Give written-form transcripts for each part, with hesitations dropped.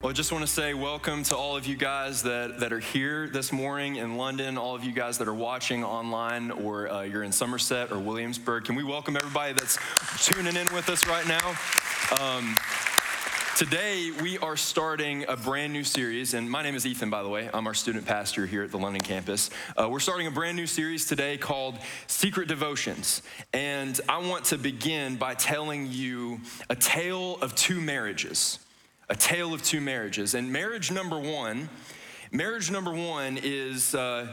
Well, I just want to say welcome to all of you guys that are here this morning in London, all of you guys that are watching online, or you're in Somerset or Williamsburg. Can we welcome everybody that's tuning in with us right now? Today, we are starting a brand new series, and my name is Ethan, by the way. I'm our student pastor here at the London campus. We're starting a brand new series today called Secret Devotions, and I want to begin by telling you a tale of two marriages. A tale of two marriages. And marriage number one is,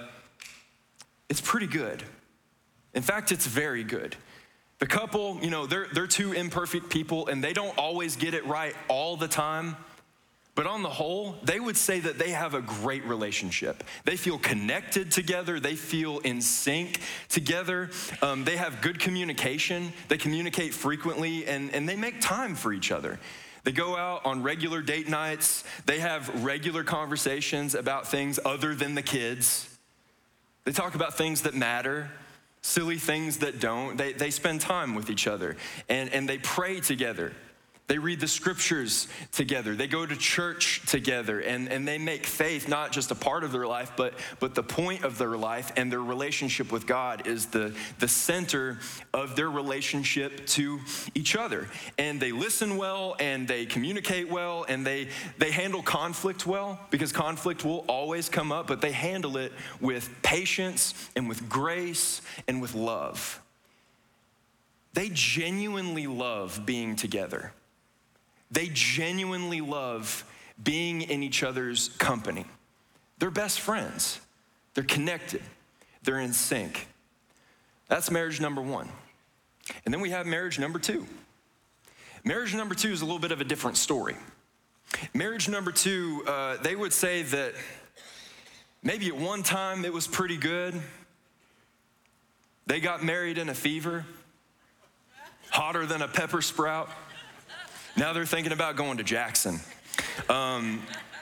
it's pretty good. In fact, it's very good. The couple, they're two imperfect people and they don't always get it right all the time. But on the whole, they would say that they have a great relationship. They feel connected together. They feel in sync together. They have good communication. They communicate frequently and they make time for each other. They go out on regular date nights. They have regular conversations about things other than the kids. They talk about things that matter, silly things that don't. They spend time with each other and they pray together. They read the scriptures together. They go to church together and they make faith not just a part of their life, but the point of their life, and their relationship with God is the center of their relationship to each other. And they listen well and they communicate well and they handle conflict well, because conflict will always come up, but they handle it with patience and with grace and with love. They genuinely love being together. They genuinely love being in each other's company. They're best friends. They're connected. They're in sync. That's marriage number one. And then we have marriage number two. Marriage number two is a little bit of a different story. Marriage number two, they would say that maybe at one time it was pretty good. They got married in a fever, hotter than a pepper sprout. Now they're thinking about going to Jackson because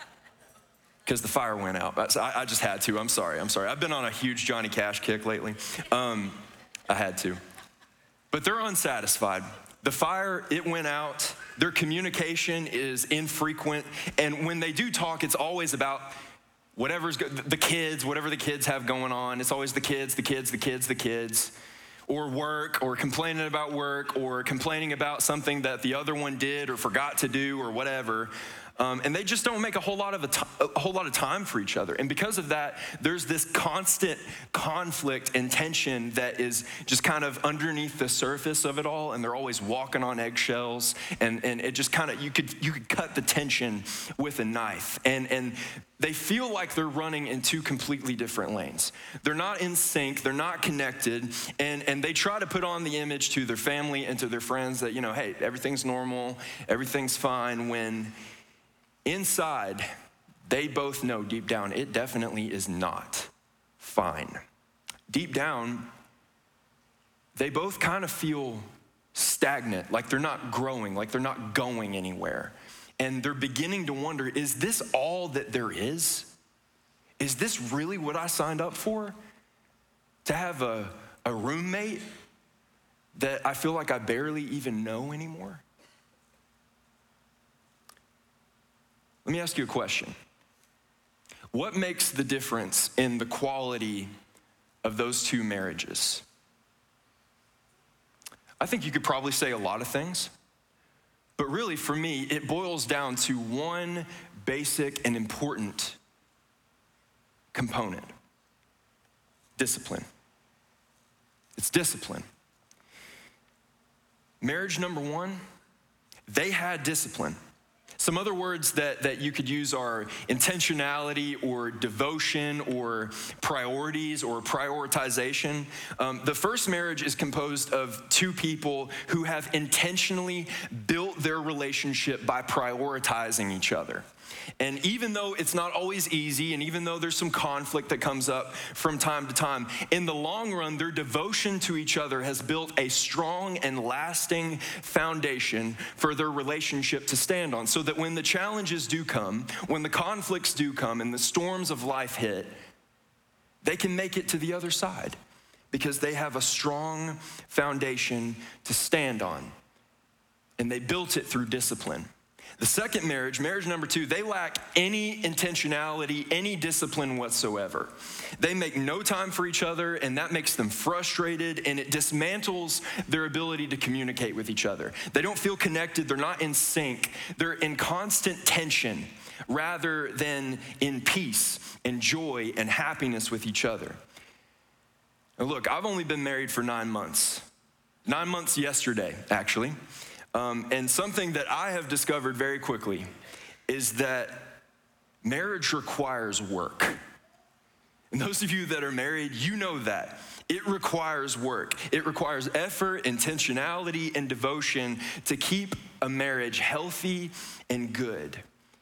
the fire went out. I just had to. I'm sorry. I've been on a huge Johnny Cash kick lately. I had to. But they're unsatisfied. The fire, it went out. Their communication is infrequent. And when they do talk, it's always about whatever the kids have going on. It's always the kids. Or work, or complaining about work, or complaining about something that the other one did or forgot to do or whatever. And they just don't make a whole lot of time for each other. And because of that, there's this constant conflict and tension that is just kind of underneath the surface of it all. And they're always walking on eggshells. And it just kind of, you could cut the tension with a knife. And they feel like they're running in two completely different lanes. They're not in sync, they're not connected, and they try to put on the image to their family and to their friends that, hey, everything's normal, everything's fine, when inside, they both know deep down, it definitely is not fine. Deep down, they both kind of feel stagnant, like they're not growing, like they're not going anywhere. And they're beginning to wonder, is this all that there is? Is this really what I signed up for? To have a roommate that I feel like I barely even know anymore? Let me ask you a question. What makes the difference in the quality of those two marriages? I think you could probably say a lot of things. But really, for me, it boils down to one basic and important component: discipline. It's discipline. Marriage number one, they had discipline. Some other words that you could use are intentionality or devotion or priorities or prioritization. The first marriage is composed of two people who have intentionally built their relationship by prioritizing each other. And even though it's not always easy, and even though there's some conflict that comes up from time to time, in the long run, their devotion to each other has built a strong and lasting foundation for their relationship to stand on, so that when the challenges do come, when the conflicts do come, and the storms of life hit, they can make it to the other side because they have a strong foundation to stand on. And they built it through discipline. The second marriage number 2, they lack any intentionality, any discipline whatsoever. They make no time for each other, and that makes them frustrated, and it dismantles their ability to communicate with each other. They don't feel connected, they're not in sync, they're in constant tension rather than in peace and joy and happiness with each other. Now look, I've only been married for 9 months. 9 months yesterday, actually. And something that I have discovered very quickly is that marriage requires work. And those of you that are married, you know that. It requires work. It requires effort, intentionality, and devotion to keep a marriage healthy and good.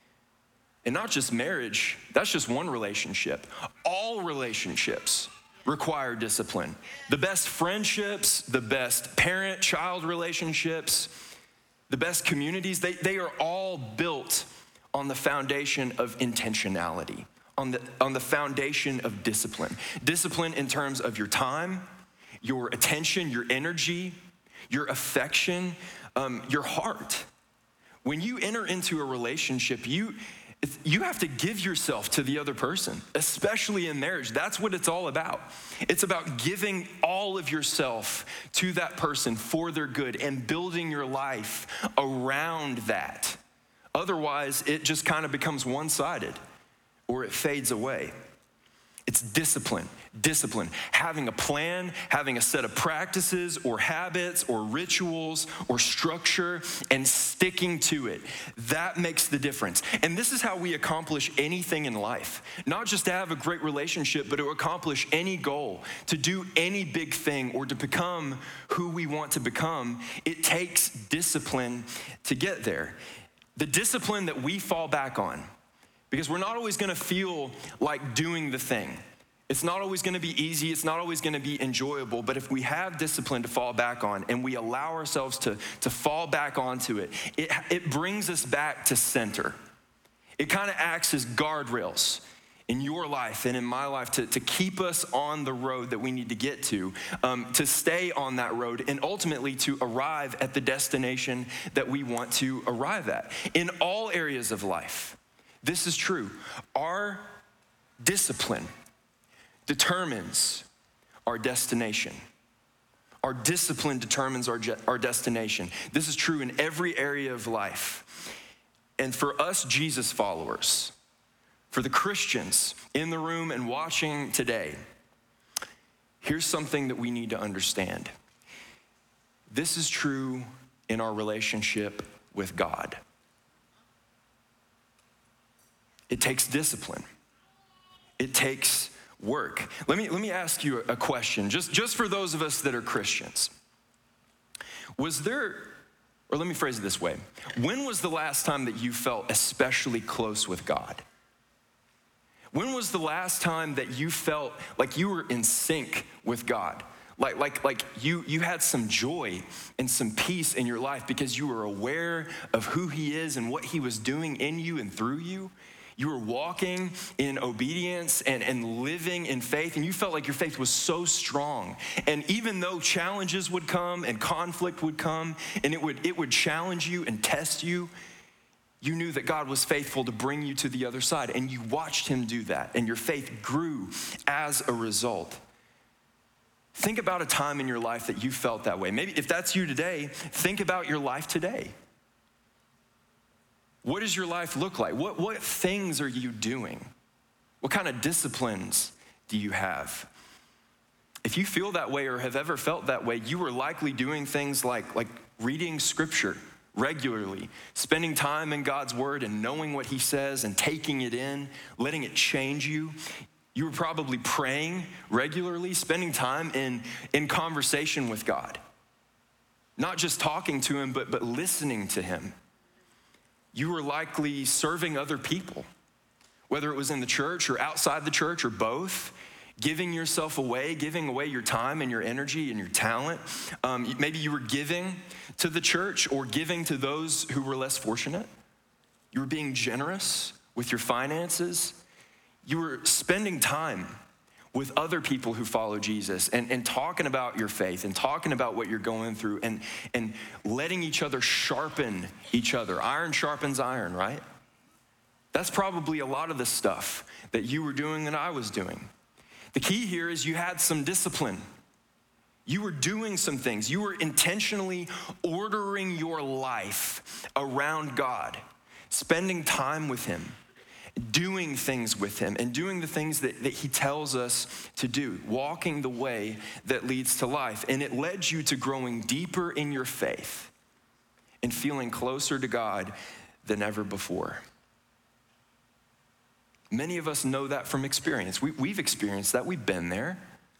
And not just marriage, that's just one relationship. All relationships require discipline. The best friendships, the best parent-child relationships, the best communities, they are all built on the foundation of intentionality, on the foundation of discipline. Discipline in terms of your time, your attention, your energy, your affection, your heart. When you enter into a relationship, you have to give yourself to the other person, especially in marriage. That's what it's all about. It's about giving all of yourself to that person for their good and building your life around that. Otherwise, it just kind of becomes one-sided or it fades away. It's discipline, having a plan, having a set of practices or habits or rituals or structure and sticking to it. That makes the difference. And this is how we accomplish anything in life. Not just to have a great relationship, but to accomplish any goal, to do any big thing or to become who we want to become. It takes discipline to get there. The discipline that we fall back on, because we're not always gonna feel like doing the thing. It's not always gonna be easy, it's not always gonna be enjoyable, but if we have discipline to fall back on and we allow ourselves to fall back onto it, it brings us back to center. It kind of acts as guardrails in your life and in my life to keep us on the road that we need to get to stay on that road and ultimately to arrive at the destination that we want to arrive at. In all areas of life, this is true. Our discipline determines our destination. Our discipline determines our destination. This is true in every area of life. And for us Jesus followers, for the Christians in the room and watching today, here's something that we need to understand. This is true in our relationship with God. It takes discipline. It takes work. Let me ask you a question, just for those of us that are Christians. Was there, or let me phrase it this way, when was the last time that you felt especially close with God? When was the last time that you felt like you were in sync with God? Like you had some joy and some peace in your life because you were aware of who He is and what He was doing in you and through you? You were walking in obedience and living in faith, and you felt like your faith was so strong. And even though challenges would come and conflict would come, and it would challenge you and test you, you knew that God was faithful to bring you to the other side, and you watched Him do that, and your faith grew as a result. Think about a time in your life that you felt that way. Maybe if that's you today, think about your life today. What does your life look like? What things are you doing? What kind of disciplines do you have? If you feel that way or have ever felt that way, you are likely doing things like reading scripture regularly, spending time in God's word and knowing what He says and taking it in, letting it change you. You were probably praying regularly, spending time in conversation with God. Not just talking to Him, but listening to Him. You were likely serving other people, whether it was in the church or outside the church or both, giving yourself away, giving away your time and your energy and your talent. Maybe you were giving to the church or giving to those who were less fortunate. You were being generous with your finances. You were spending time with other people who follow Jesus and talking about your faith and talking about what you're going through and letting each other sharpen each other. Iron sharpens iron, right? That's probably a lot of the stuff that you were doing and I was doing. The key here is you had some discipline. You were doing some things. You were intentionally ordering your life around God, spending time with him, doing things with him, and doing the things that he tells us to do, walking the way that leads to life. And it led you to growing deeper in your faith and feeling closer to God than ever before. Many of us know that from experience. We've experienced that. We've been there.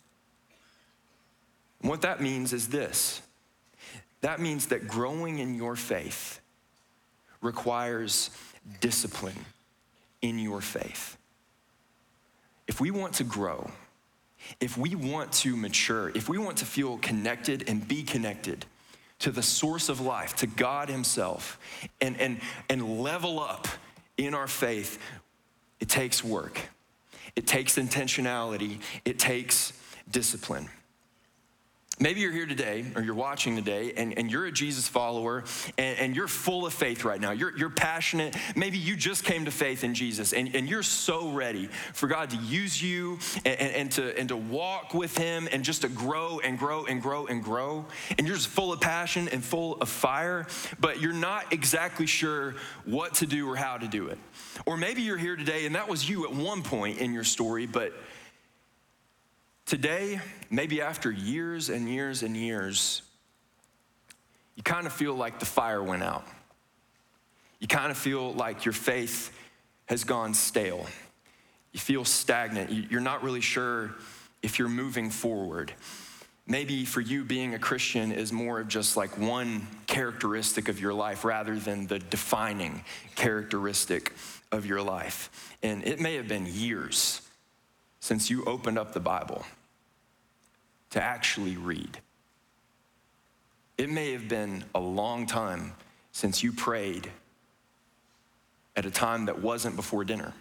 And what that means is this. That means that growing in your faith requires discipline in your faith. If we want to grow, if we want to mature, if we want to feel connected and be connected to the source of life, to God himself, and level up in our faith, it takes work. It takes intentionality. It takes discipline. Maybe you're here today or you're watching today and you're a Jesus follower and you're full of faith right now. You're passionate. Maybe you just came to faith in Jesus and you're so ready for God to use you and to walk with him and just to grow and grow and grow and grow. And you're just full of passion and full of fire, but you're not exactly sure what to do or how to do it. Or maybe you're here today and that was you at one point in your story, but today, maybe after years and years and years, you kind of feel like the fire went out. You kind of feel like your faith has gone stale. You feel stagnant. You're not really sure if you're moving forward. Maybe for you, being a Christian is more of just like one characteristic of your life rather than the defining characteristic of your life. And it may have been years since you opened up the Bible to actually read. It may have been a long time since you prayed at a time that wasn't before dinner.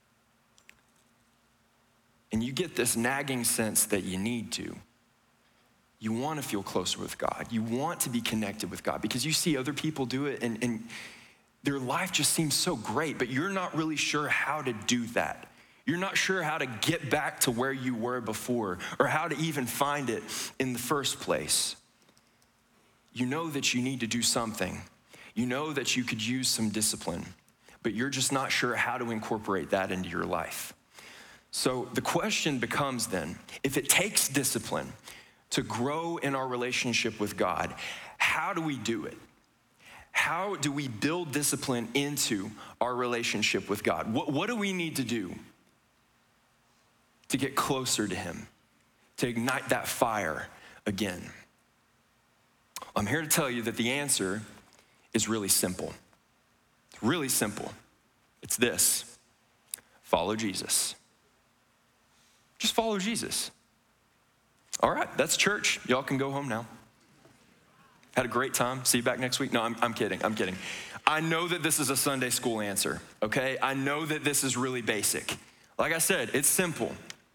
And you get this nagging sense that you need to. You want to feel closer with God. You want to be connected with God because you see other people do it and their life just seems so great, but you're not really sure how to do that. You're not sure how to get back to where you were before or how to even find it in the first place. You know that you need to do something. You know that you could use some discipline, but you're just not sure how to incorporate that into your life. So the question becomes then, if it takes discipline to grow in our relationship with God, how do we do it? How do we build discipline into our relationship with God? What do we need to do to get closer to him, to ignite that fire again? I'm here to tell you that the answer is really simple. Really simple. It's this: follow Jesus. Just follow Jesus. All right, that's church. Y'all can go home now. Had a great time. See you back next week. No, I'm kidding. I know that this is a Sunday school answer, okay? I know that this is really basic. Like I said, it's simple,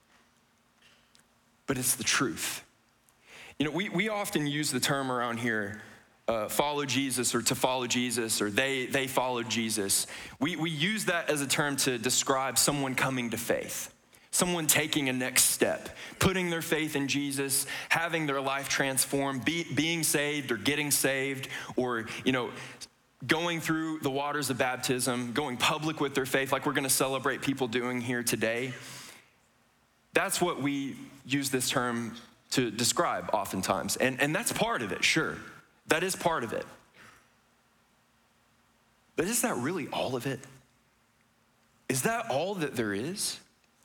but it's the truth. You know, we often use the term around here, follow Jesus or to follow Jesus or they followed Jesus. We use that as a term to describe someone coming to faith, someone taking a next step, putting their faith in Jesus, having their life transformed, being saved or getting saved, or, you know, going through the waters of baptism, going public with their faith like we're gonna celebrate people doing here today. That's what we use this term to describe oftentimes. And that's part of it, sure. That is part of it. But is that really all of it? Is that all that there is?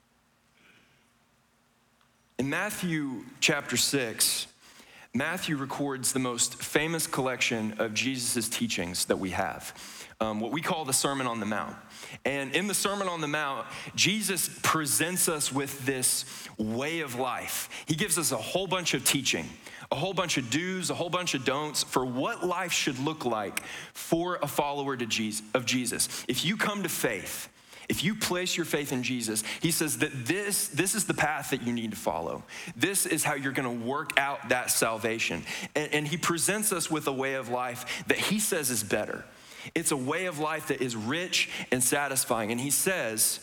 In Matthew chapter 6, Matthew records the most famous collection of Jesus' teachings that we have, what we call the Sermon on the Mount. And in the Sermon on the Mount, Jesus presents us with this way of life. He gives us a whole bunch of teaching, a whole bunch of do's, a whole bunch of don'ts for what life should look like for a follower of Jesus. If you come to faith If you place your faith in Jesus, he says that this is the path that you need to follow. This is how you're gonna work out that salvation. And he presents us with a way of life that he says is better. It's a way of life that is rich and satisfying. And he says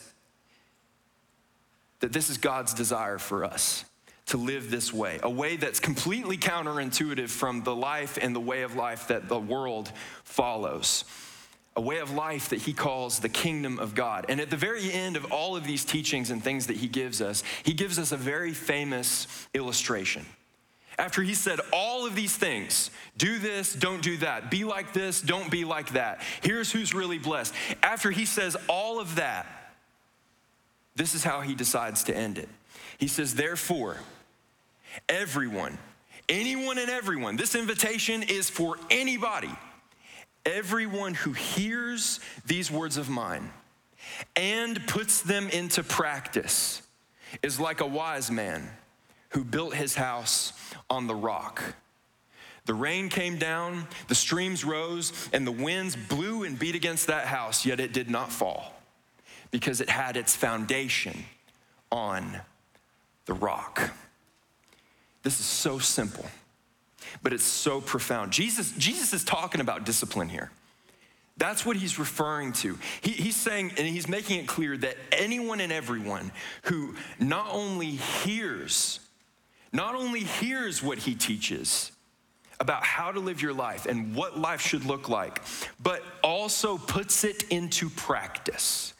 that this is God's desire for us, to live this way, a way that's completely counterintuitive from the life and the way of life that the world follows. A way of life that he calls the kingdom of God. And at the very end of all of these teachings and things that he gives us a very famous illustration. After he said all of these things, do this, don't do that, be like this, don't be like that, here's who's really blessed. After he says all of that, this is how he decides to end it. He says, therefore, everyone, anyone and everyone, this invitation is for anybody. Everyone who hears these words of mine and puts them into practice is like a wise man who built his house on the rock. The rain came down, the streams rose, and the winds blew and beat against that house, yet it did not fall because it had its foundation on the rock. This is so simple, but it's so profound. Jesus is talking about discipline here. That's what he's referring to. He's saying, and he's making it clear that anyone and everyone who not only hears what he teaches about how to live your life and what life should look like, but also puts it into practice,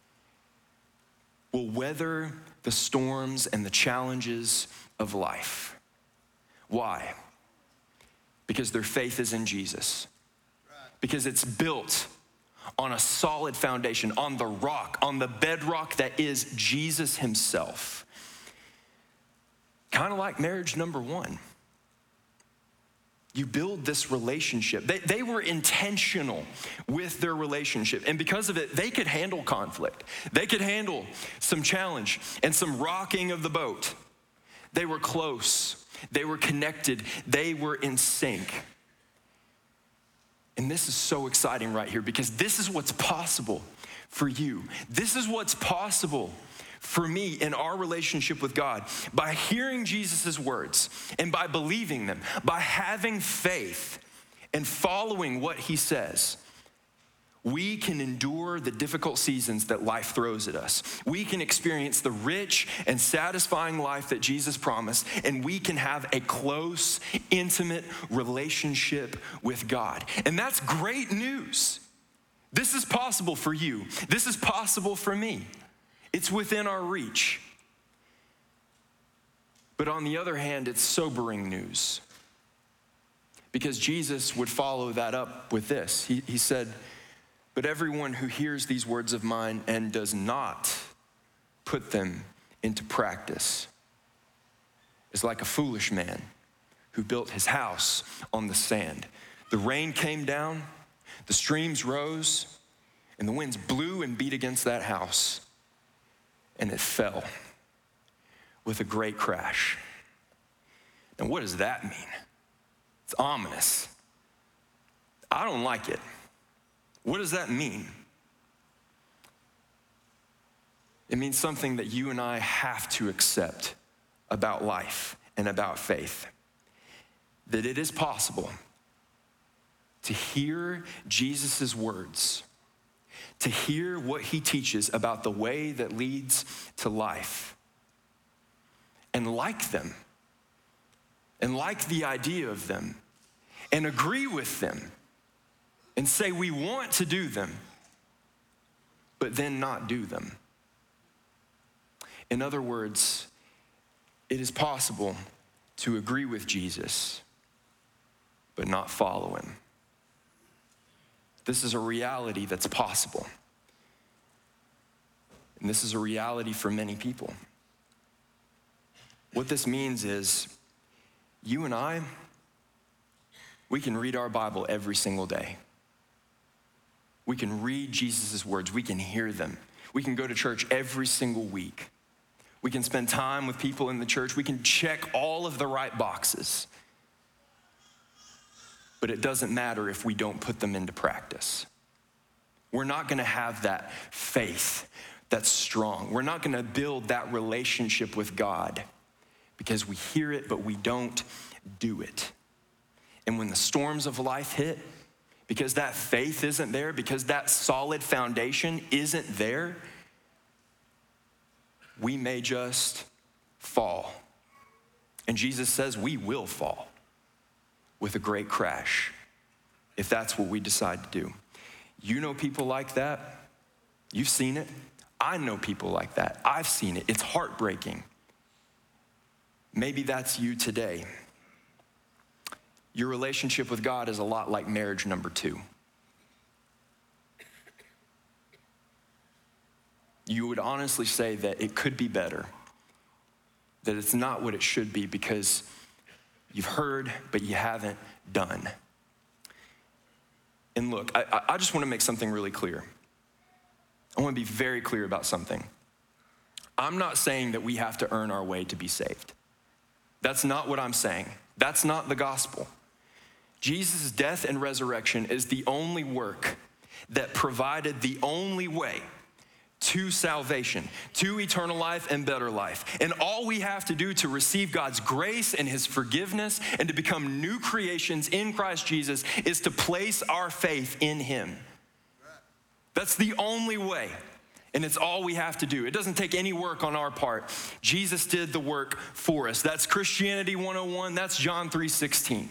will weather the storms and the challenges of life. Why? Because their faith is in Jesus. Because it's built on a solid foundation, on the rock, on the bedrock that is Jesus himself. Kind of like marriage number one. You build this relationship. They were intentional with their relationship. And because of it, they could handle conflict. They could handle some challenge and some rocking of the boat. They were close. They were connected. They were in sync. And this is so exciting right here because this is what's possible for you. This is what's possible for me in our relationship with God. By hearing Jesus' words and by believing them, by having faith and following what he says, we can endure the difficult seasons that life throws at us. We can experience the rich and satisfying life that Jesus promised, and we can have a close, intimate relationship with God. And that's great news. This is possible for you. This is possible for me. It's within our reach. But on the other hand, it's sobering news. Because Jesus would follow that up with this. He said, but everyone who hears these words of mine and does not put them into practice is like a foolish man who built his house on the sand. The rain came down, the streams rose, and the winds blew and beat against that house, and it fell with a great crash. Now, what does that mean? It's ominous. I don't like it. What does that mean? It means something that you and I have to accept about life and about faith. That it is possible to hear Jesus' words, to hear what he teaches about the way that leads to life, and like them, and like the idea of them, and agree with them, and say we want to do them, but then not do them. In other words, it is possible to agree with Jesus, but not follow him. This is a reality that's possible. And this is a reality for many people. What this means is you and I, we can read our Bible every single day. We can read Jesus' words. We can hear them. We can go to church every single week. We can spend time with people in the church. We can check all of the right boxes. But it doesn't matter if we don't put them into practice. We're not gonna have that faith that's strong. We're not gonna build that relationship with God because we hear it, but we don't do it. And when the storms of life hit, because that faith isn't there, because that solid foundation isn't there, we may just fall. And Jesus says we will fall with a great crash if that's what we decide to do. You know people like that. You've seen it. I know people like that. I've seen it. It's heartbreaking. Maybe that's you today. Your relationship with God is a lot like marriage number 2. You would honestly say that it could be better, that it's not what it should be because you've heard, but you haven't done. And look, I just want to make something really clear. I want to be very clear about something. I'm not saying that we have to earn our way to be saved. That's not what I'm saying. That's not the gospel. Jesus' death and resurrection is the only work that provided the only way to salvation, to eternal life and better life. And all we have to do to receive God's grace and his forgiveness and to become new creations in Christ Jesus is to place our faith in him. That's the only way. And it's all we have to do. It doesn't take any work on our part. Jesus did the work for us. That's Christianity 101. That's John 3:16.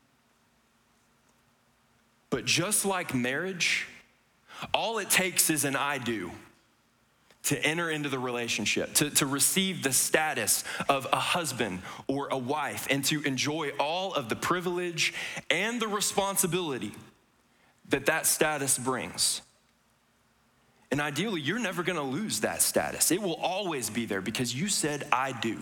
But just like marriage, all it takes is an I do to enter into the relationship, to receive the status of a husband or a wife, and to enjoy all of the privilege and the responsibility that that status brings. And ideally, you're never gonna lose that status. It will always be there because you said, I do.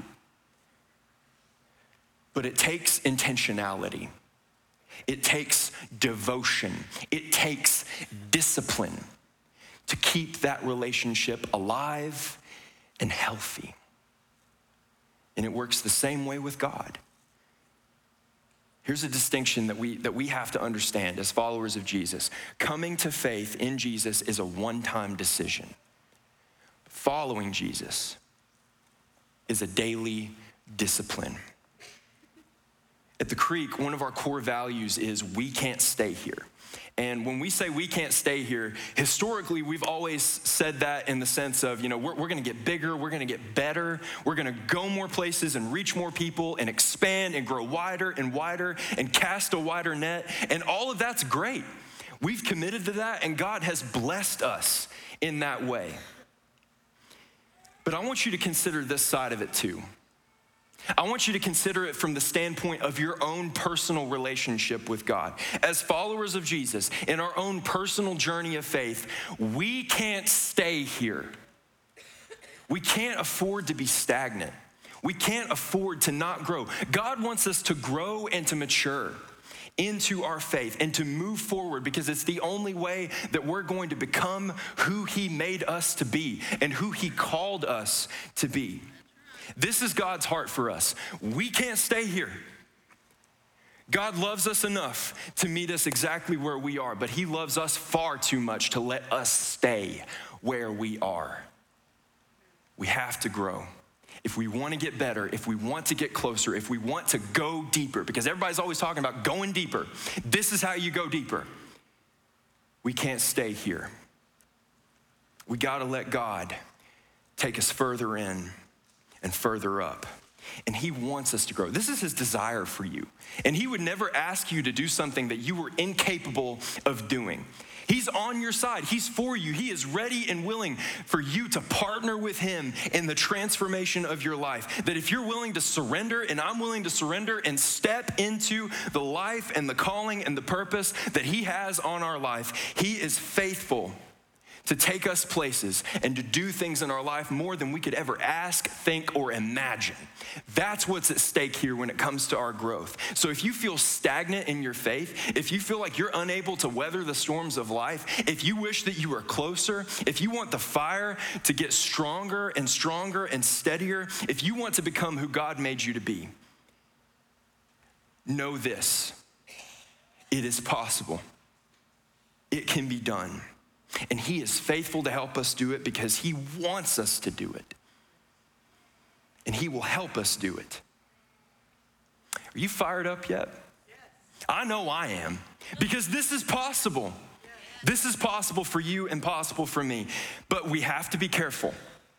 But it takes intentionality. It takes devotion. It takes discipline to keep that relationship alive and healthy. And it works the same way with God. Here's a distinction that we have to understand as followers of Jesus. Coming to faith in Jesus is a one-time decision. Following Jesus is a daily discipline. At the Creek, one of our core values is we can't stay here. And when we say we can't stay here, historically, we've always said that in the sense of, we're gonna get bigger, we're gonna get better, we're gonna go more places and reach more people and expand and grow wider and cast a wider net. And all of that's great. We've committed to that and God has blessed us in that way. But I want you to consider this side of it too. I want you to consider it from the standpoint of your own personal relationship with God. As followers of Jesus, in our own personal journey of faith, we can't stay here. We can't afford to be stagnant. We can't afford to not grow. God wants us to grow and to mature into our faith and to move forward because it's the only way that we're going to become who he made us to be and who he called us to be. This is God's heart for us. We can't stay here. God loves us enough to meet us exactly where we are, but he loves us far too much to let us stay where we are. We have to grow. If we want to get better, if we want to get closer, if we want to go deeper, because everybody's always talking about going deeper. This is how you go deeper. We can't stay here. We got to let God take us further in and further up. And he wants us to grow. This is his desire for you. And he would never ask you to do something that you were incapable of doing. He's on your side. He's for you. He is ready and willing for you to partner with him in the transformation of your life. That if you're willing to surrender, and I'm willing to surrender and step into the life and the calling and the purpose that he has on our life, he is faithful to take us places and to do things in our life more than we could ever ask, think, or imagine. That's what's at stake here when it comes to our growth. So if you feel stagnant in your faith, if you feel like you're unable to weather the storms of life, if you wish that you were closer, if you want the fire to get stronger and stronger and steadier, if you want to become who God made you to be, know this: it is possible. It can be done. And he is faithful to help us do it because he wants us to do it. And he will help us do it. Are you fired up yet? Yes. I know I am, because this is possible. Yes. This is possible for you and possible for me. But we have to be careful.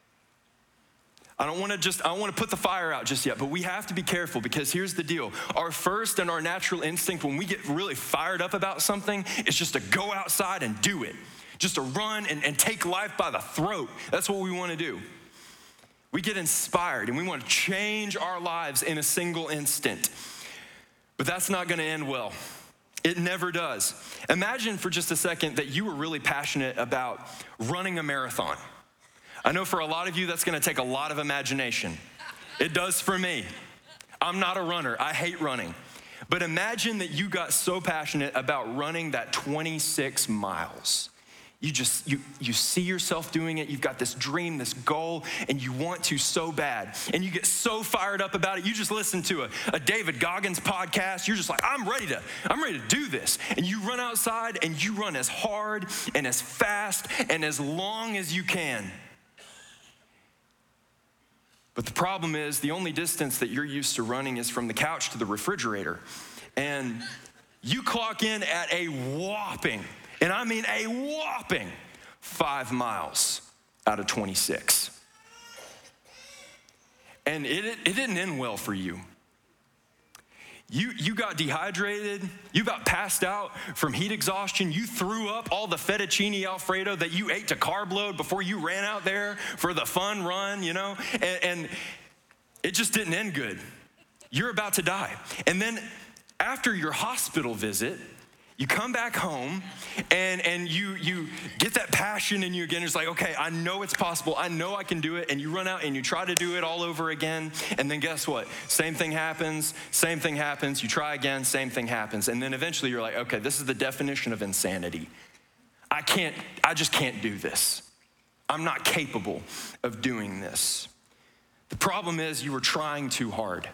I don't want to put the fire out just yet, but we have to be careful, because here's the deal. Our first and our natural instinct when we get really fired up about something is just to go outside and do it. Just to run and take life by the throat. That's what we want to do. We get inspired and we want to change our lives in a single instant. But that's not going to end well. It never does. Imagine for just a second that you were really passionate about running a marathon. I know for a lot of you that's going to take a lot of imagination. It does for me. I'm not a runner. I hate running. But imagine that you got so passionate about running that 26 miles. You see yourself doing it. You've got this dream, this goal, and you want to so bad. And you get so fired up about it. You just listen to a David Goggins podcast. You're just like, I'm ready to do this. And you run outside and you run as hard and as fast and as long as you can. But the problem is the only distance that you're used to running is from the couch to the refrigerator. And you clock in at a whopping, and I mean a whopping, 5 miles out of 26. And it didn't end well for you. You got dehydrated, you got passed out from heat exhaustion, you threw up all the fettuccine Alfredo that you ate to carb load before you ran out there for the fun run, and it just didn't end good. You're about to die. And then after your hospital visit, you come back home and you get that passion in you again. It's like, okay, I know it's possible. I know I can do it. And you run out and you try to do it all over again. And then guess what? Same thing happens. You try again, same thing happens. And then eventually you're like, okay, this is the definition of insanity. I just can't do this. I'm not capable of doing this. The problem is you were trying too hard.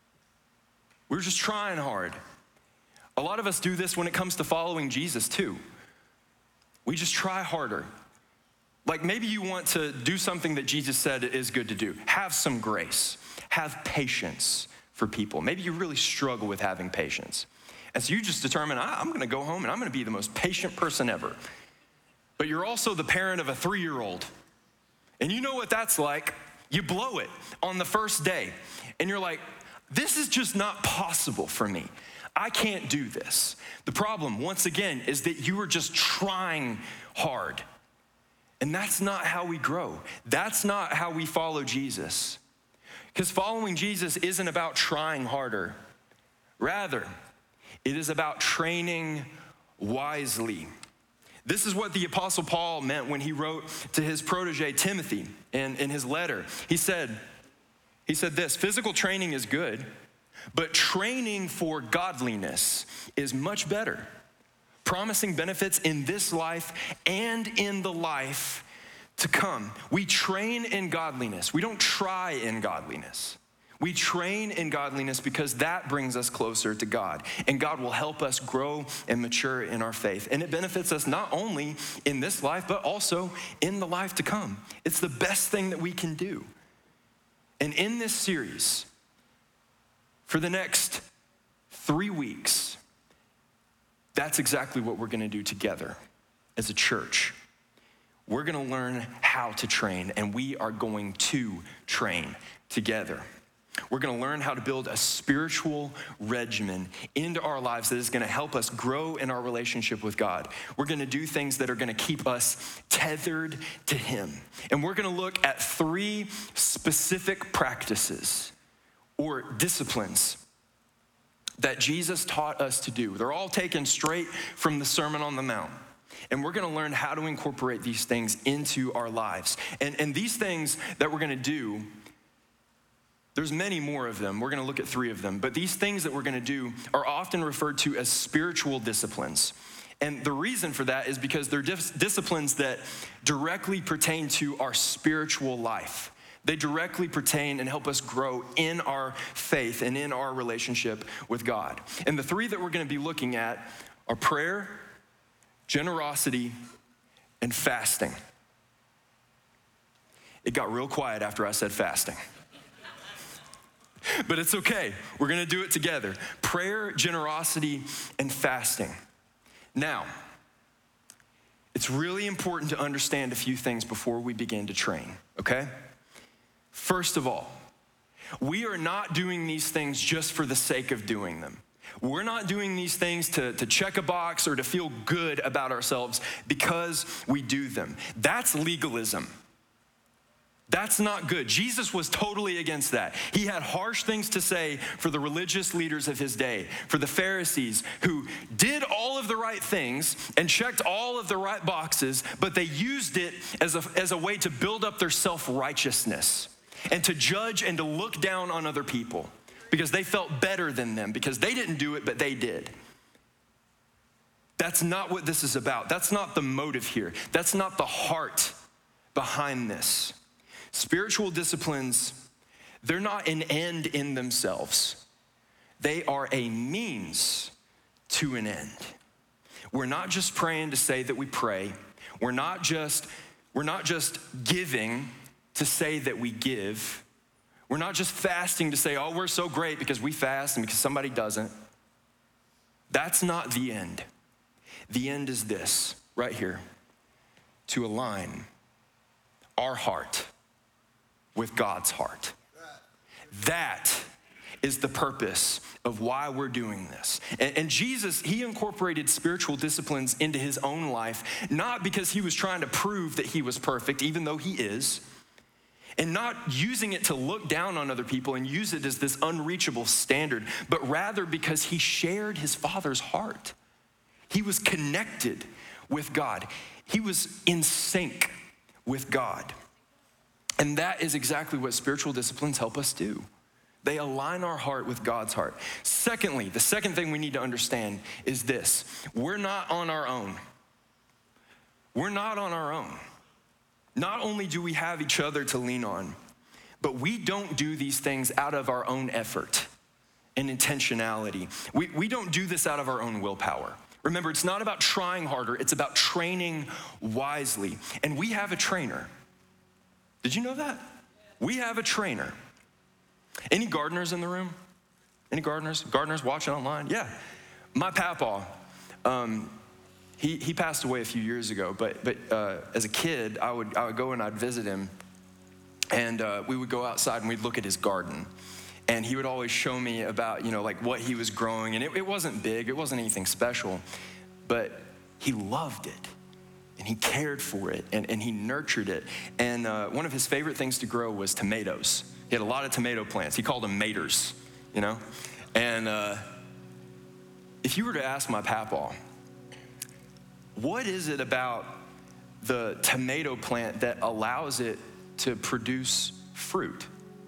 We were just trying hard. A lot of us do this when it comes to following Jesus too. We just try harder. Like maybe you want to do something that Jesus said is good to do. Have some grace. Have patience for people. Maybe you really struggle with having patience. And so you just determine, I'm going to go home and I'm going to be the most patient person ever. But you're also the parent of a 3-year-old. And you know what that's like. You blow it on the first day. And you're like, this is just not possible for me. I can't do this. The problem, once again, is that you are just trying hard. And that's not how we grow. That's not how we follow Jesus. Because following Jesus isn't about trying harder. Rather, it is about training wisely. This is what the Apostle Paul meant when he wrote to his protege Timothy in his letter. He said this, physical training is good, but training for godliness is much better, promising benefits in this life and in the life to come. We train in godliness. We don't try in godliness. We train in godliness because that brings us closer to God. And God will help us grow and mature in our faith. And it benefits us not only in this life, but also in the life to come. It's the best thing that we can do. And in this series, for the next 3 weeks, that's exactly what we're going to do together as a church. We're going to learn how to train, and we are going to train together. We're going to learn how to build a spiritual regimen into our lives that is going to help us grow in our relationship with God. We're going to do things that are going to keep us tethered to Him. And we're going to look at 3 specific practices or disciplines that Jesus taught us to do. They're all taken straight from the Sermon on the Mount. And we're gonna learn how to incorporate these things into our lives. And these things that we're gonna do, there's many more of them. We're gonna look at 3 of them. But these things that we're gonna do are often referred to as spiritual disciplines. And the reason for that is because they're disciplines that directly pertain to our spiritual life. They directly pertain and help us grow in our faith and in our relationship with God. And the 3 that we're going to be looking at are prayer, generosity, and fasting. It got real quiet after I said fasting. But it's okay. We're going to do it together. Prayer, generosity, and fasting. Now, it's really important to understand a few things before we begin to train, okay? First of all, we are not doing these things just for the sake of doing them. We're not doing these things to check a box or to feel good about ourselves because we do them. That's legalism. That's not good. Jesus was totally against that. He had harsh things to say for the religious leaders of his day, for the Pharisees who did all of the right things and checked all of the right boxes, but they used it as a way to build up their self-righteousness and to judge and to look down on other people because they felt better than them because they didn't do it, but they did. That's not what this is about. That's not the motive here. That's not the heart behind this. Spiritual disciplines, they're not an end in themselves. They are a means to an end. We're not just praying to say that we pray. We're not just giving to say that we give. We're not just fasting to say, oh, we're so great because we fast and because somebody doesn't. That's not the end. The end is this, right here, to align our heart with God's heart. That is the purpose of why we're doing this. And Jesus, he incorporated spiritual disciplines into his own life, not because he was trying to prove that he was perfect, even though he is, and not using it to look down on other people and use it as this unreachable standard, but rather because he shared his Father's heart. He was connected with God. He was in sync with God. And that is exactly what spiritual disciplines help us do. They align our heart with God's heart. Secondly, the second thing we need to understand is this. We're not on our own. We're not on our own. Not only do we have each other to lean on, but we don't do these things out of our own effort and intentionality. We don't do this out of our own willpower. Remember, it's not about trying harder. It's about training wisely. And we have a trainer. Did you know that? We have a trainer. Any gardeners in the room? Any gardeners? Gardeners watching online? Yeah. My papaw, he passed away a few years ago, but as a kid, I would go and I'd visit him, and we would go outside and we'd look at his garden. And he would always show me about, like what he was growing. And it wasn't big, it wasn't anything special, but he loved it. And he cared for it, and he nurtured it. And one of his favorite things to grow was tomatoes. He had a lot of tomato plants. He called them maters, And if you were to ask my papaw, what is it about the tomato plant that allows it to produce fruit?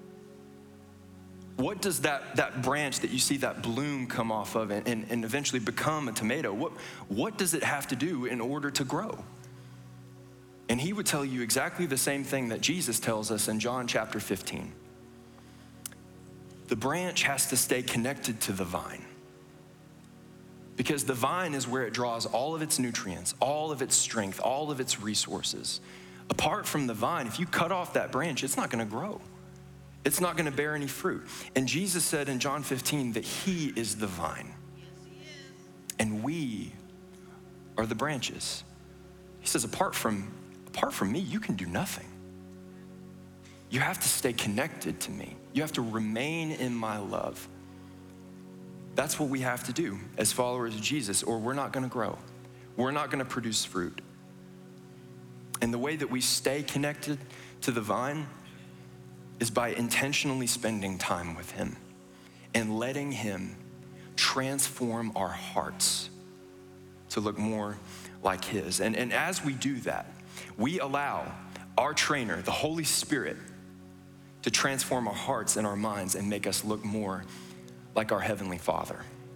What does that branch that you see that bloom come off of and eventually become a tomato, what does it have to do in order to grow? And he would tell you exactly the same thing that Jesus tells us in John chapter 15. The branch has to stay connected to the vine, because the vine is where it draws all of its nutrients, all of its strength, all of its resources. Apart from the vine, if you cut off that branch, it's not going to grow. It's not going to bear any fruit. And Jesus said in John 15 that he is the vine. Yes, he is. And we are the branches. He says, apart from me, you can do nothing. You have to stay connected to me. You have to remain in my love. That's what we have to do as followers of Jesus, or we're not going to grow. We're not going to produce fruit. And the way that we stay connected to the vine is by intentionally spending time with him and letting him transform our hearts to look more like his. And as we do that, we allow our trainer, the Holy Spirit, to transform our hearts and our minds and make us look more like our Heavenly Father.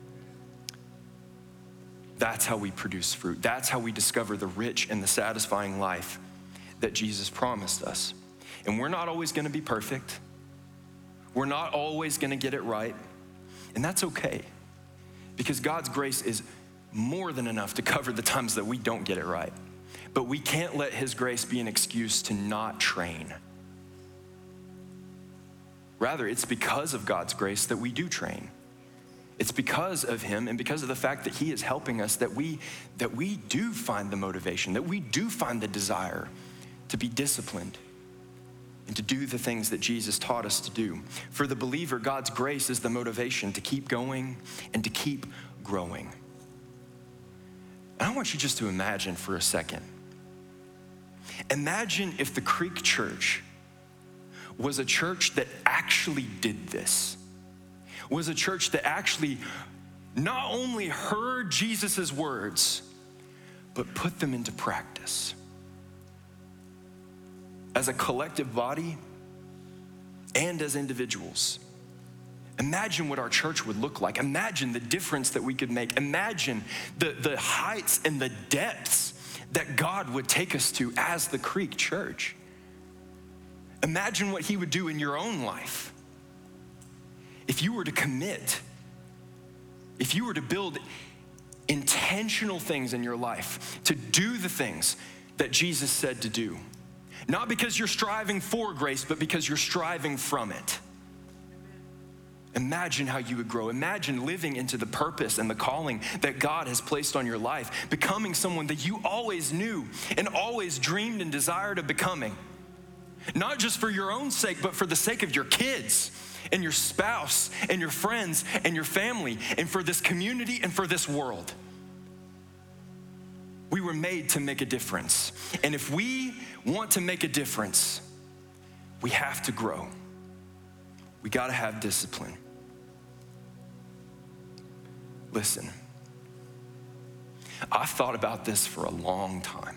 That's how we produce fruit. That's how we discover the rich and the satisfying life that Jesus promised us. And we're not always going to be perfect. We're not always going to get it right. And that's okay, because God's grace is more than enough to cover the times that we don't get it right. but we can't let his grace be an excuse to not train. Rather, it's because of God's grace that we do train. It's because of him and because of the fact that he is helping us that we do find the motivation, that we do find the desire to be disciplined and to do the things that Jesus taught us to do. For the believer, God's grace is the motivation to keep going and to keep growing. And I want you just to imagine for a second. Imagine if the Creek Church was a church that actually did this, was a church that actually not only heard Jesus' words, but put them into practice. As a collective body and as individuals. Imagine what our church would look like. Imagine the difference that we could make. Imagine the heights and the depths that God would take us to as the Creek Church. Imagine what he would do in your own life. If you were to commit, if you were to build intentional things in your life, to do the things that Jesus said to do, not because you're striving for grace, but because you're striving from it. Imagine how you would grow. Imagine living into the purpose and the calling that God has placed on your life, becoming someone that you always knew and always dreamed and desired of becoming. Not just for your own sake, but for the sake of your kids and your spouse and your friends and your family and for this community and for this world. We were made to make a difference. And if we want to make a difference, we have to grow. We got to have discipline. Listen, I've thought about this for a long time.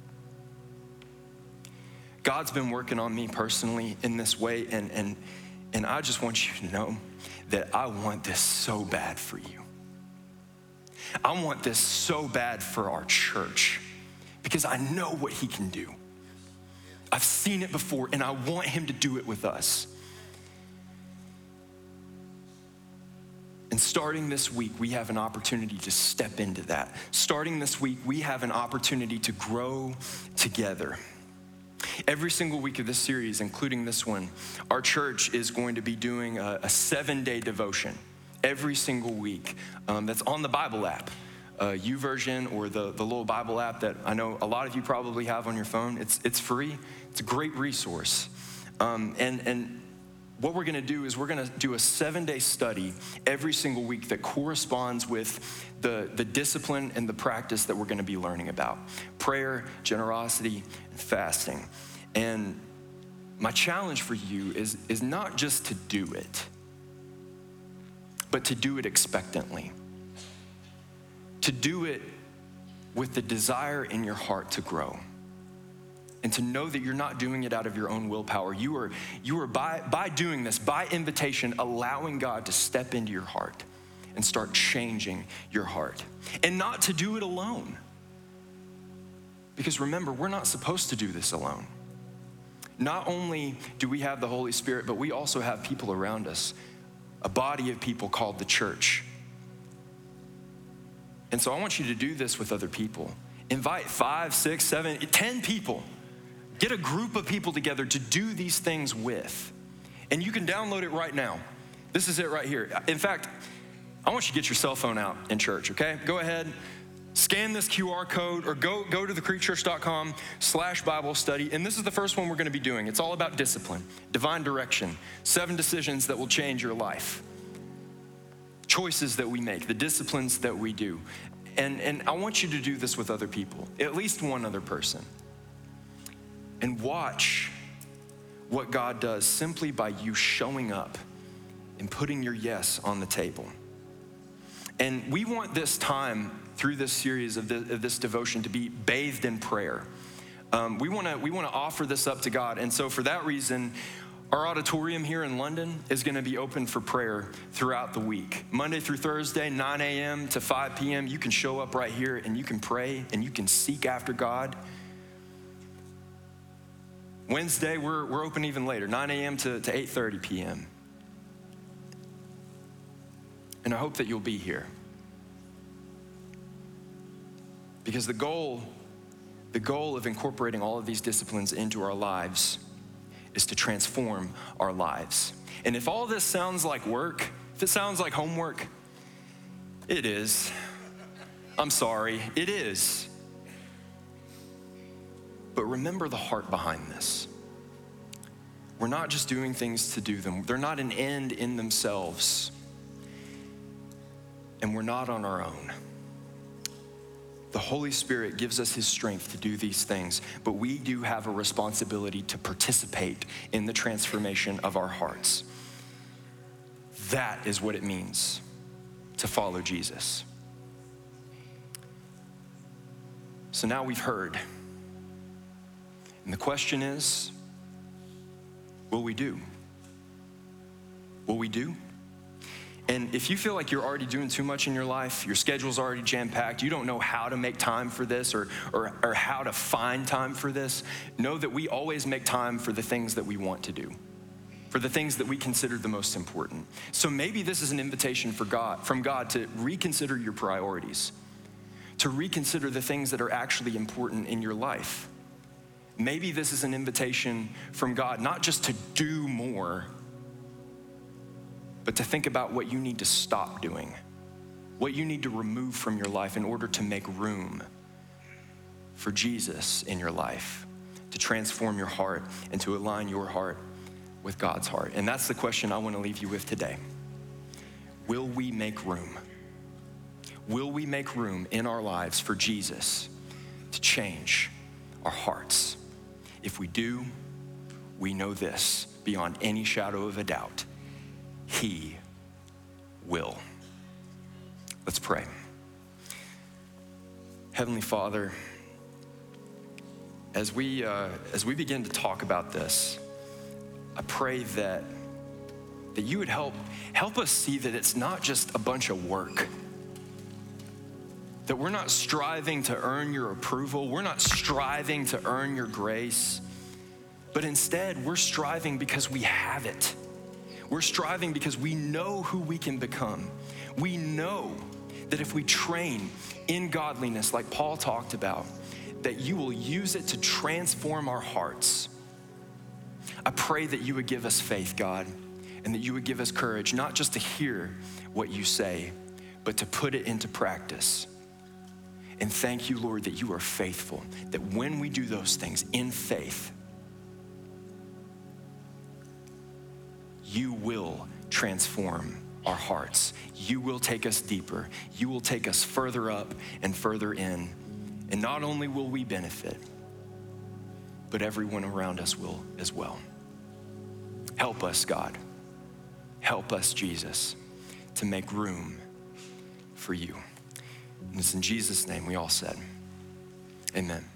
God's been working on me personally in this way, and I just want you to know that I want this so bad for you. I want this so bad for our church because I know what he can do. I've seen it before, and I want him to do it with us. And starting this week, we have an opportunity to step into that. Starting this week, we have an opportunity to grow together. Every single week of this series, including this one, our church is going to be doing a 7-day devotion every single week that's on the Bible app, YouVersion or the little Bible app that I know a lot of you probably have on your phone. It's free. It's a great resource. And what we're gonna do is we're gonna do a 7-day study every single week that corresponds with the discipline and the practice that we're gonna be learning about. Prayer, generosity, and fasting. And my challenge for you is not just to do it, but to do it expectantly. To do it with the desire in your heart to grow. And to know that you're not doing it out of your own willpower. You are by doing this, by invitation, allowing God to step into your heart and start changing your heart. And not to do it alone. Because remember, we're not supposed to do this alone. Not only do we have the Holy Spirit, but we also have people around us, a body of people called the church. And so I want you to do this with other people. Invite 5, 6, 7, 10 people. Get a group of people together to do these things with. And you can download it right now. This is it right here. In fact, I want you to get your cell phone out in church, okay? Go ahead, scan this QR code or go to thecreekchurch.com/Bible study. And this is the first one we're gonna be doing. It's all about discipline, divine direction, 7 decisions that will change your life. Choices that we make, the disciplines that we do. And I want you to do this with other people, at least one other person. And watch what God does simply by you showing up and putting your yes on the table. And we want this time through this series of this devotion to be bathed in prayer. We want to offer this up to God. And so for that reason, our auditorium here in London is going to be open for prayer throughout the week. Monday through Thursday, 9 a.m. to 5 p.m. You can show up right here and you can pray and you can seek after God. Wednesday, we're open even later, 9 a.m. to 8:30 p.m. And I hope that you'll be here. Because the goal The goal of incorporating all of these disciplines into our lives is to transform our lives. And if all this sounds like work, if it sounds like homework, it is. I'm sorry, it is. But remember the heart behind this. We're not just doing things to do them. They're not an end in themselves. And we're not on our own. The Holy Spirit gives us his strength to do these things, but we do have a responsibility to participate in the transformation of our hearts. That is what it means to follow Jesus. So now we've heard. And the question is, will we do? Will we do? And if you feel like you're already doing too much in your life, your schedule's already jam-packed, you don't know how to make time for this or how to find time for this, know that we always make time for the things that we want to do, for the things that we consider the most important. So maybe this is an invitation from God to reconsider your priorities, to reconsider the things that are actually important in your life. Maybe this is an invitation from God, not just to do more, but to think about what you need to stop doing, what you need to remove from your life in order to make room for Jesus in your life, to transform your heart and to align your heart with God's heart. And that's the question I want to leave you with today. Will we make room? Will we make room in our lives for Jesus to change our hearts? If we do, we know this beyond any shadow of a doubt. He will. Let's pray. Heavenly Father, as we begin to talk about this, I pray that you would help us see that it's not just a bunch of work, that we're not striving to earn your approval, we're not striving to earn your grace, but instead we're striving because we have it. We're striving because we know who we can become. We know that if we train in godliness, like Paul talked about, that you will use it to transform our hearts. I pray that you would give us faith, God, and that you would give us courage, not just to hear what you say, but to put it into practice. And thank you, Lord, that you are faithful, that when we do those things in faith, you will transform our hearts. You will take us deeper. You will take us further up and further in. And not only will we benefit, but everyone around us will as well. Help us, God. Help us, Jesus, to make room for you. And it's in Jesus' name we all said, amen.